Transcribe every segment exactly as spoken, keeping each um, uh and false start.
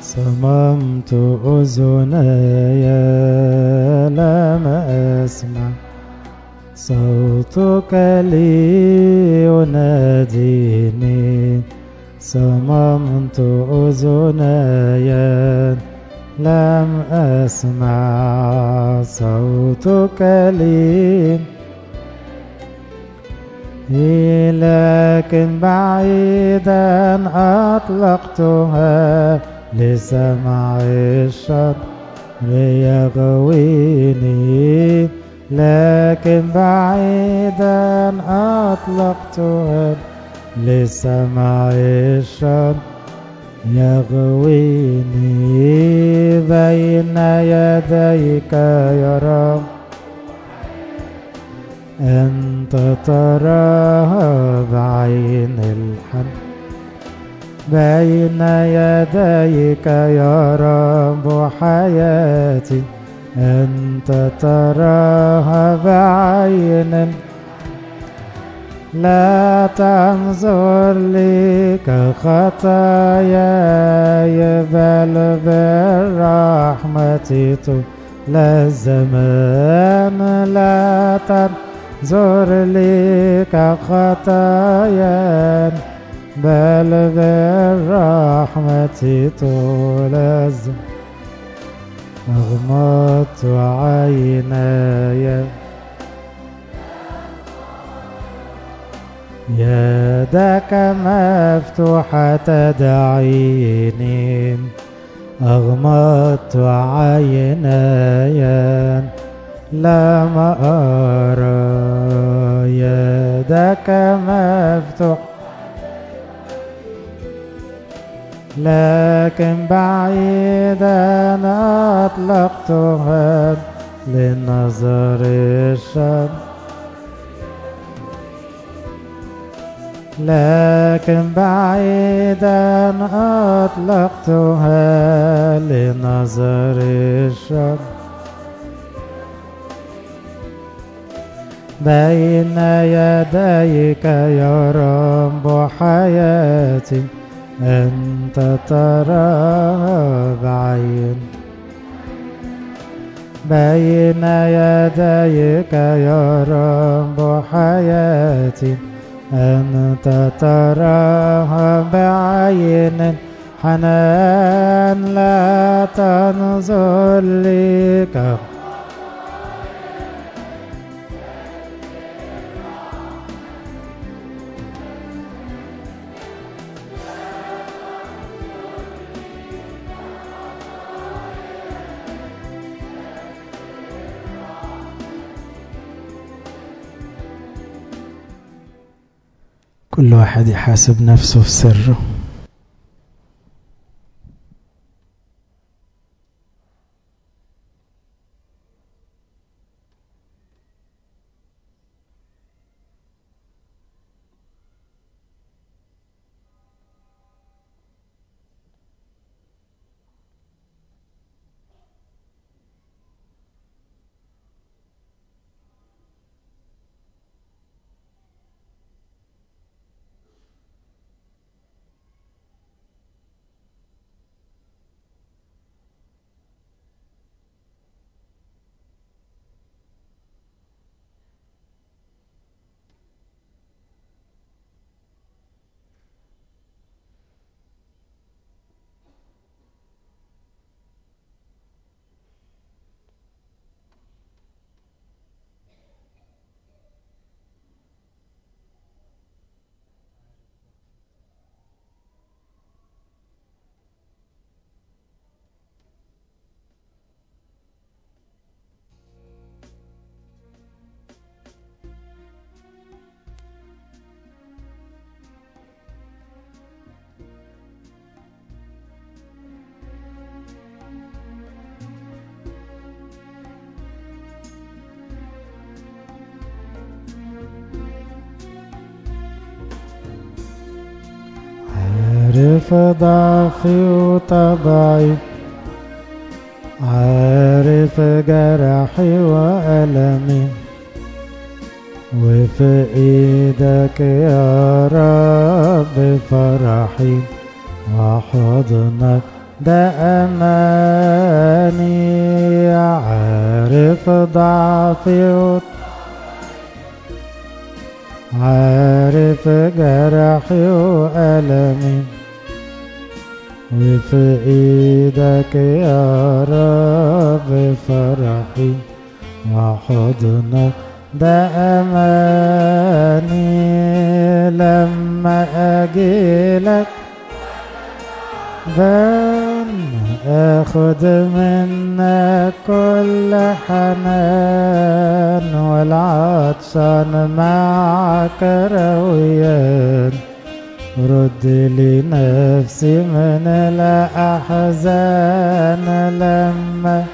صممت أذناي لم أسمع صوتك لي يناديني. صممت أذناي لم أسمع صوتك لي، لكن بعيدا أطلقتها لسمع الشر يغويني. لكن بعيدا أطلقتها لسمع الشر يغويني. بين يديك يا رب أنت تراها بعين الحق. بين يديك يا رب حياتي أنت تراها بعين. لا تنظر لي كخطاياي بل بالرحمة طول الزمان. لا تنظر لي كخطاياي بل بالرحمة طول الزمان. أغمضت عيناي يدك مفتوحة تدعيني. أغمضت عيناي لم أرى يدك مفتوحة، لكن بعيدا أطلقتها لنظر الشر. لكن بعيدا أطلقتها لنظر الشر. بين يديك يا رب حياتي أنت تراها بعين. بين يديك يا رب حياتي أنت تراها بعين حنان. لا تنظر لي ك كل واحد يحاسب نفسه في سره. عارف ضعفي وطبعي، عارف جرحي وألمي، وفي ايدك يا رب فرحي، وحضنك ده أماني، عارف ضعفي عارف جرحي وألمي، وفي إيدك يا رب فرحي وحضنك ده أماني. لما أجيلك بان أخد منك كل حنان، والعطشان معك رويان، رد لي نفسي من الأحزان. لما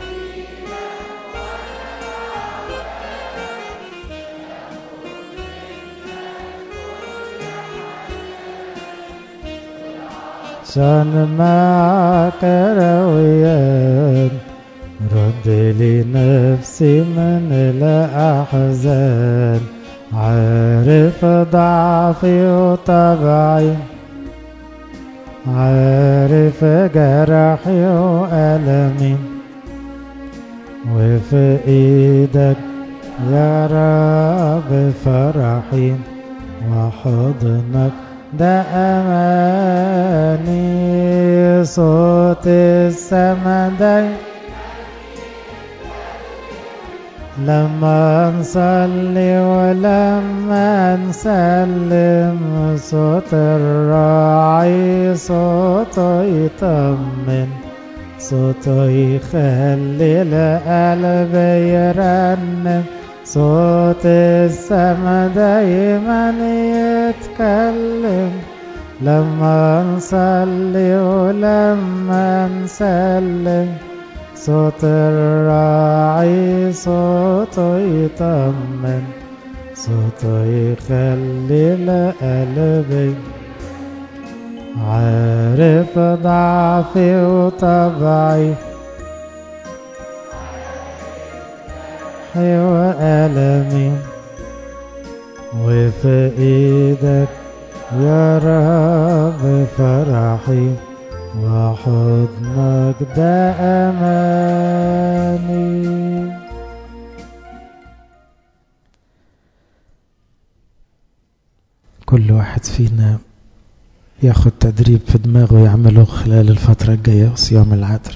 عشان معك رويان، رد لي نفسي من الأحزان. عارف ضعفي وطبعي، عارف جرحي وألمي، وفي إيدك يا رب فرحي وحضنك ده أماني. صوت السماء لما نصلي ولما نسلم، صوت الراعي صوته يطمن، صوته يخلي القلب يرنم. صوت السما دايما يتكلم، لما نصلي ولما نسلم، صوت الراعي صوته يطمن، صوته يخلي القلب. عارف ضعفي وطبعي وألمي، وفي إيدك يا رب فرحي وحضنك ده أماني. كل واحد فينا ياخد تدريب في دماغه يعمله خلال الفترة الجاية صيام العذراء.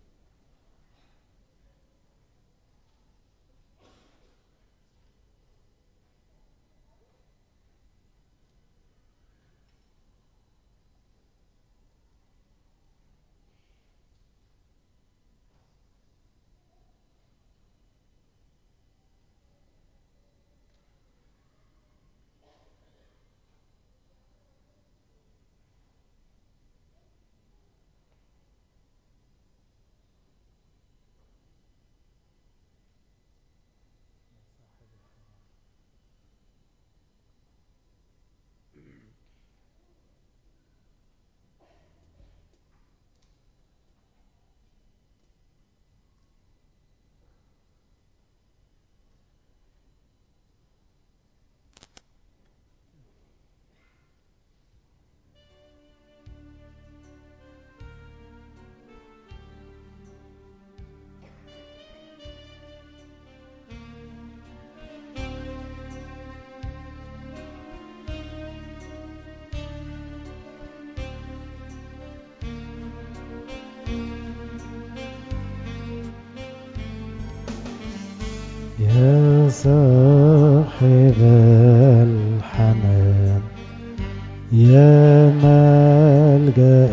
يا صاحب الحنان، يا ملجأ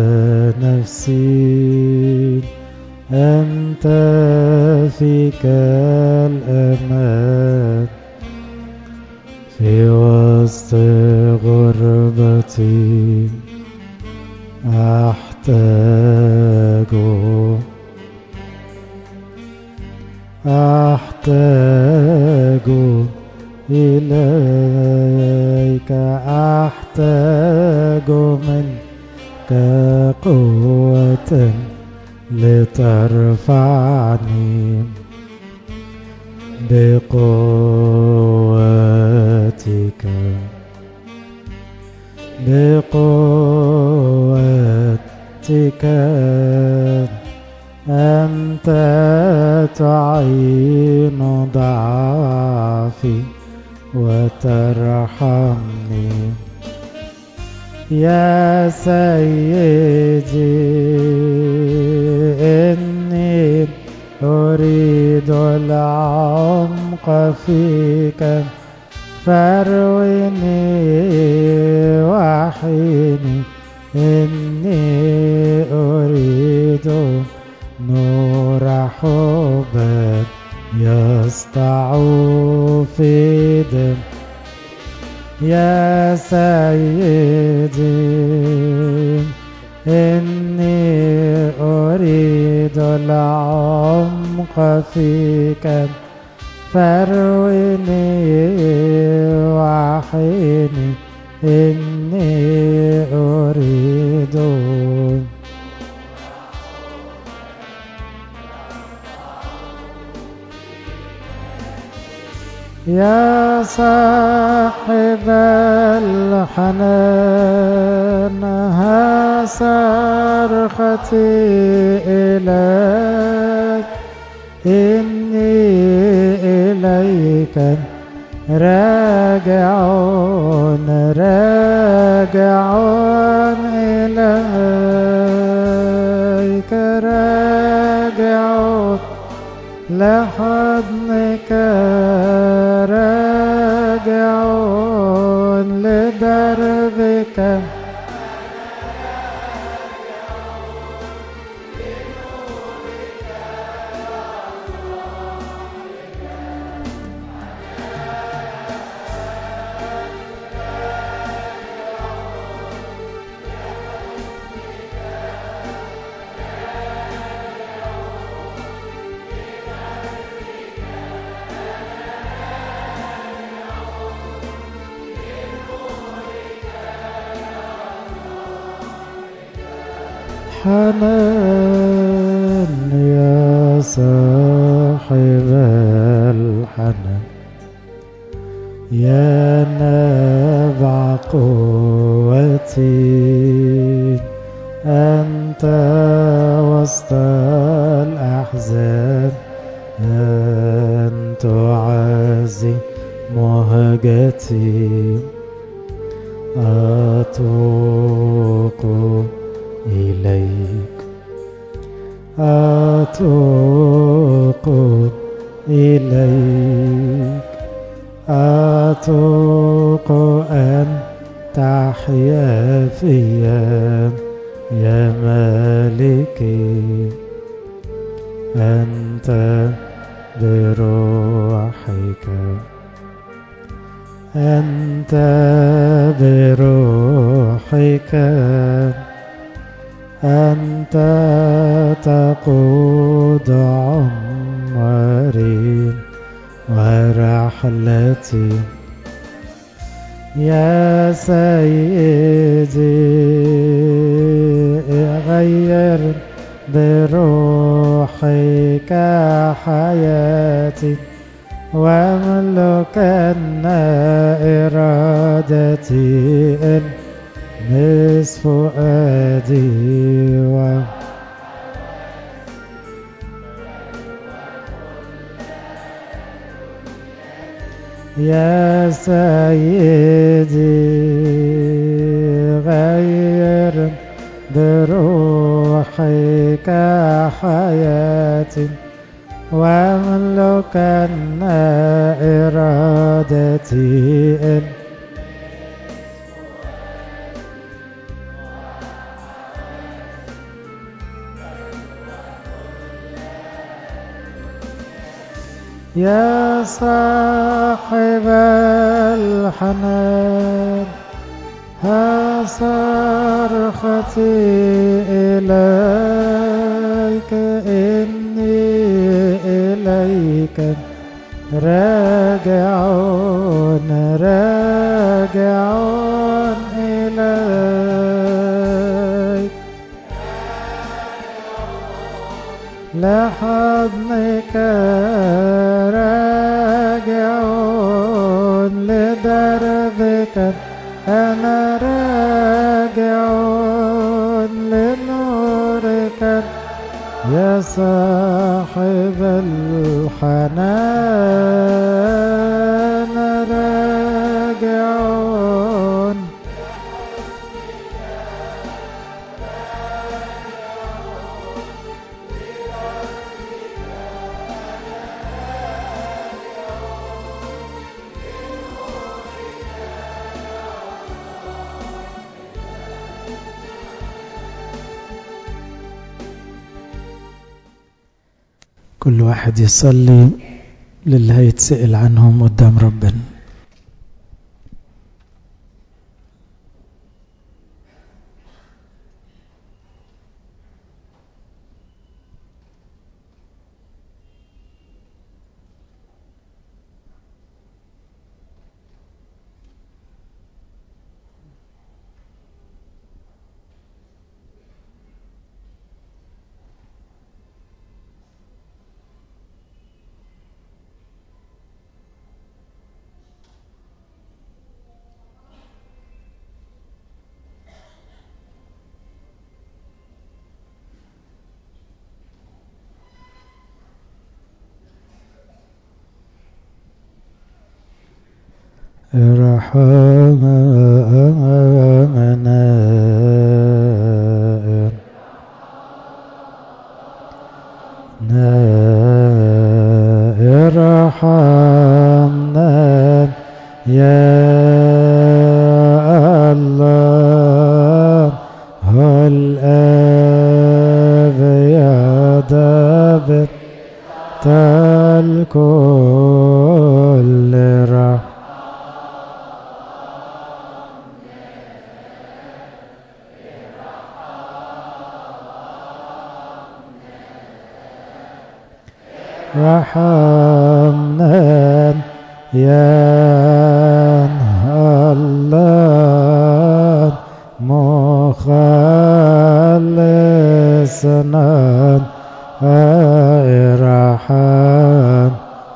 نفسي، أنت فيك الأمان، في وسط غربتي أحتاج أحتاج إليك، أحتاج منك قوة لترفعني بقوتك، بقوتك أنت تعين ضعفي وترحمني يا سيدي. إني أريد العمق فيك فارويني وحيني. إني أريد نور حبك يسطع في دم يا سيدي. إني أريد العمق فيك فارويني وحيني. إني أريد يا صاحب الحنان ها صرختي إليك. إني إليك راجعون راجعون إليك راجعون لحضنك راجعون لدربك حنان يا صاحب الحنان يا نبع قوتي. أنت وسط الأحزان أنت عزي مهجتي. أتوق إليك أتوق إليك أتوق أن تحيا فيا يا مالكي. أنت بروحك أنت بروحك أنت تقود عمري ورحلتي يا سيدي. غير بروحك حياتي واملكن إرادتي نصف فؤادي و يا سيدي غير بروحك حياتي واملكن إرادتي يا صاحب الحنان ها صرختي إليك. إني إليك راجعون راجعون إليك لحضنك راجعون لدربك أنا راجعون لنور يا صاحب الحنان راجعون كل واحد يصلي للي هيتسأل عنهم قدام ربنا. رحمنا ارحمنا يا الله الآب يا ضابط الكل رحمنا رحمنا يا الله مخلصنا رحم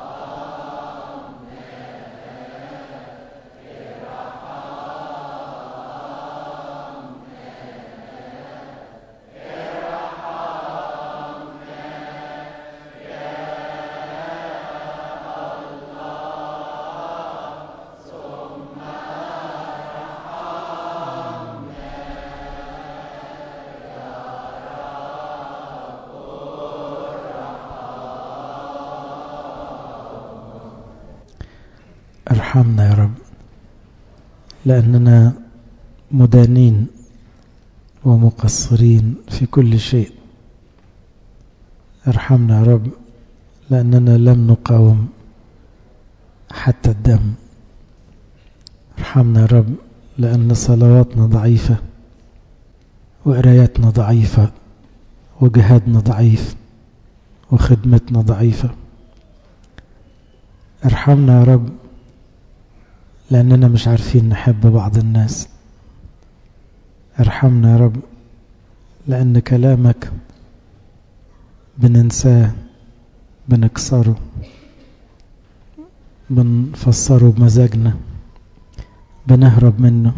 ارحمنا يا رب لأننا مدانين ومقصرين في كل شيء. ارحمنا يا رب لأننا لم نقاوم حتى الدم. ارحمنا يا رب لأن صلواتنا ضعيفة وقراياتنا ضعيفة وجهادنا ضعيف وخدمتنا ضعيفة. ارحمنا يا رب لأننا مش عارفين نحب بعض الناس. ارحمنا يا رب لأن كلامك بننساه بنكسره بنفسره بمزاجنا بنهرب منه.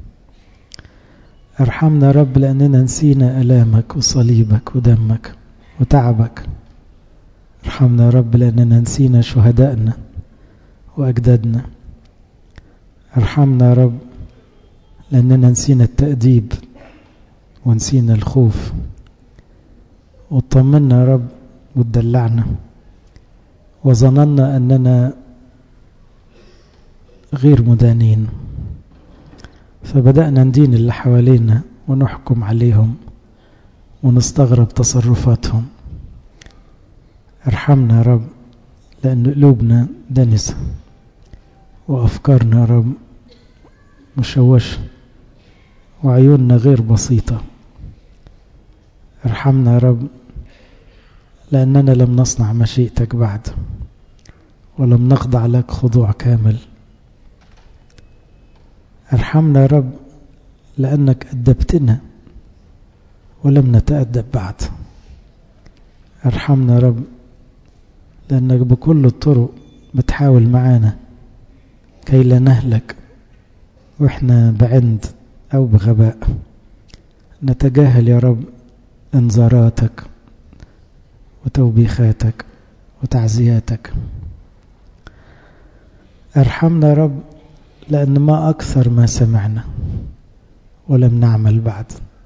ارحمنا يا رب لأننا نسينا ألامك وصليبك ودمك وتعبك. ارحمنا يا رب لأننا نسينا شهدائنا وأجدادنا. ارحمنا يا رب لأننا نسينا التأديب ونسينا الخوف. وطمنا يا رب وتدلعنا وظننا أننا غير مدانين فبدأنا ندين اللي حوالينا ونحكم عليهم ونستغرب تصرفاتهم. ارحمنا يا رب لأن قلوبنا دنسة وأفكارنا يا رب مشوشة وعيوننا غير بسيطة. ارحمنا يا رب لأننا لم نصنع مشيئتك بعد ولم نخضع لك خضوع كامل. ارحمنا يا رب لأنك أدبتنا ولم نتأدب بعد. ارحمنا يا رب لأنك بكل الطرق بتحاول معانا كي لا نهلك وإحنا بعند أو بغباء. نتجاهل يا رب انذاراتك وتوبيخاتك وتعزياتك. ارحمنا يا رب، لأن ما أكثر ما سمعنا ولم نعمل بعد،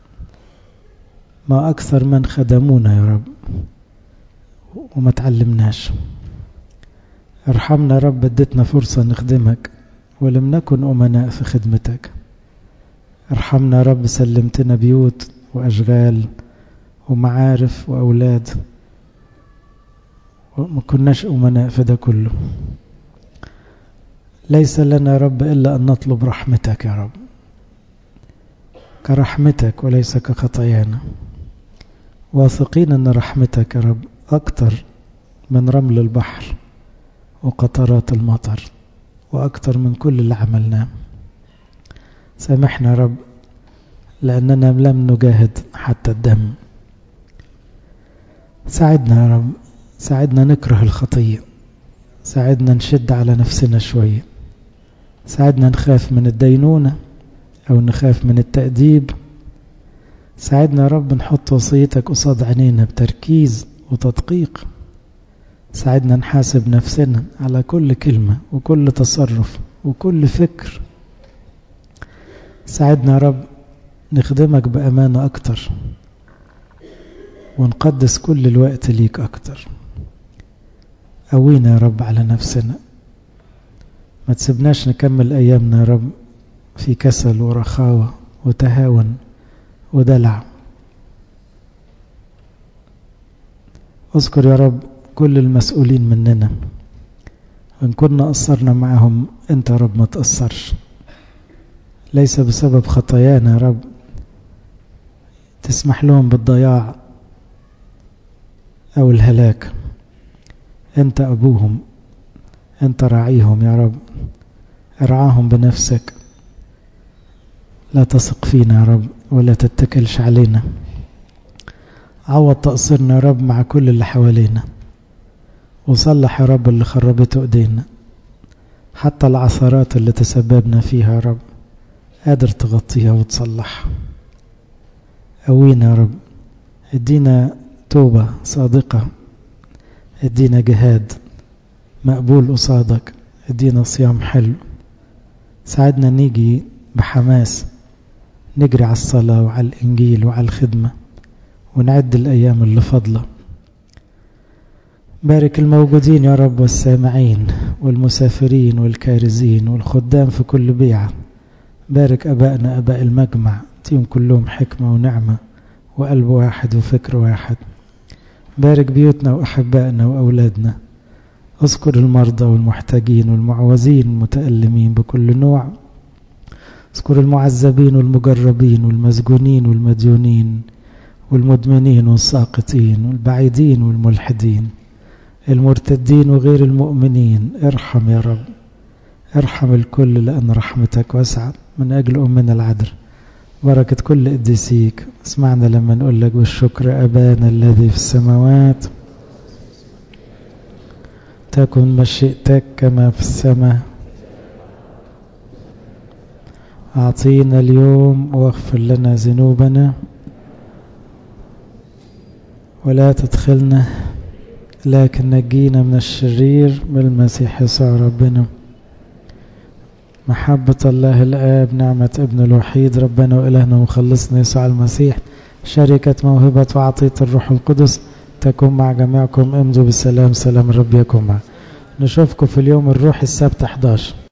ما أكثر من خدمونا يا رب وما تعلمناش. ارحمنا يا رب، اديتنا فرصة نخدمك ولم نكن أمناء في خدمتك. ارحمنا يا رب، سلمتنا بيوت وأشغال ومعارف وأولاد وما كناش أمناء في ده كله. ليس لنا يا رب إلا أن نطلب رحمتك يا رب، كرحمتك وليس كخطايانا، واثقين أن رحمتك يا رب أكتر من رمل البحر وقطرات المطر وأكتر من كل اللي عملناه. سامحنا يا رب لأننا لم نجاهد حتى الدم. ساعدنا يا رب، ساعدنا نكره الخطية، ساعدنا نشد على نفسنا شوية، ساعدنا نخاف من الدينونة أو نخاف من التأديب. ساعدنا يا رب نحط وصيتك قصاد عينينا بتركيز وتدقيق. ساعدنا نحاسب نفسنا على كل كلمة وكل تصرف وكل فكر. ساعدنا يا رب نخدمك بأمانة أكتر ونقدس كل الوقت ليك أكتر. قوينا يا رب على نفسنا، ما تسيبناش نكمل أيامنا يا رب في كسل ورخاوة وتهاون ودلع. اذكر يا رب كل المسؤولين مننا، وإن كنا قصرنا معهم أنت يا رب ما تقصرش، ليس بسبب خطايانا يا رب تسمح لهم بالضياع أو الهلاك. أنت أبوهم، أنت راعيهم يا رب، ارعاهم بنفسك. لا تثق فينا يا رب ولا تتكلش علينا. عوض تقصيرنا يا رب مع كل اللي حوالينا، وصلح يا رب اللي خربته ايدينا. حتى العثرات اللي تسببنا فيها يا رب قادر تغطيها وتصلح. قوينا يا رب، ادينا توبة صادقة، ادينا جهاد مقبول قصادك، ادينا صيام حلو. ساعدنا نيجي بحماس نجري على الصلاة وعلى الإنجيل وعلى الخدمة ونعد الأيام اللي فضلة. بارك الموجودين يا رب والسامعين والمسافرين والكارزين والخدام في كل بيعة. بارك أبائنا أباء المجمع، تيهم كلهم حكمة ونعمة وقلب واحد وفكر واحد. بارك بيوتنا وأحبائنا وأولادنا. اذكر المرضى والمحتاجين والمعوزين المتألمين بكل نوع. اذكر المعذبين والمجربين والمسجونين والمديونين والمدمنين والساقطين والبعيدين والملحدين، المرتدين وغير المؤمنين. ارحم يا رب، ارحم الكل لأن رحمتك واسعة. من أجل أمنا العذراء بركة كل قديسيك اسمعنا لما نقول لك بالشكر: أبانا الذي في السماوات، تكن مشيئتك كما في السماء. أعطينا اليوم واغفر لنا ذنوبنا ولا تدخلنا لكن نجينا من الشرير بالمسيح يسوع ربنا. محبة الله الآب، نعمة ابن الوحيد ربنا وإلهنا ومخلصنا يسوع المسيح، شركة موهبة وعطية الروح القدس تكون مع جميعكم. امضوا بالسلام، سلام الرب يكون معكم. نشوفكم في اليوم الروحي السبت إحدى عشر.